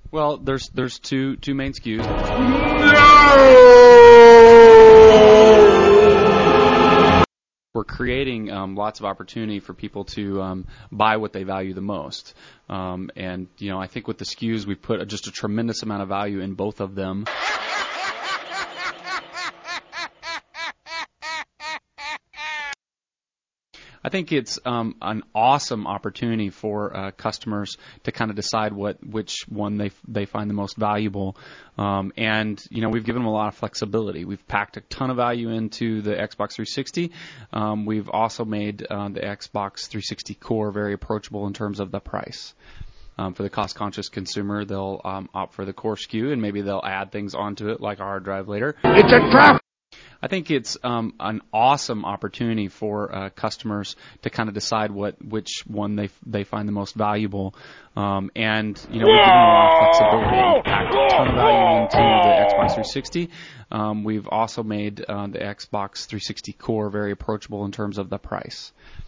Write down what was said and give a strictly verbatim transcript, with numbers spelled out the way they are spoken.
Well, there's there's two two main S K Us. We're creating um, lots of opportunity for people to um, buy what they value the most, um, and you know I think with the S K Us we've put just a tremendous amount of value in both of them. I think it's um, an awesome opportunity for uh, customers to kind of decide what which one they they find the most valuable, um, and you know we've given them a lot of flexibility. We've packed a ton of value into the Xbox three sixty. Um, we've also made uh, the Xbox three sixty Core very approachable in terms of the price. Um, for the cost-conscious consumer, they'll um, opt for the Core S K U, and maybe they'll add things onto it like a hard drive later. It's a trap! I think it's um, an awesome opportunity for uh, customers to kind of decide what which one they they find the most valuable, um, and you know we've given them a lot of flexibility. We've packed a ton of value into the Xbox three sixty. Um, we've also made uh, the Xbox three sixty Core very approachable in terms of the price.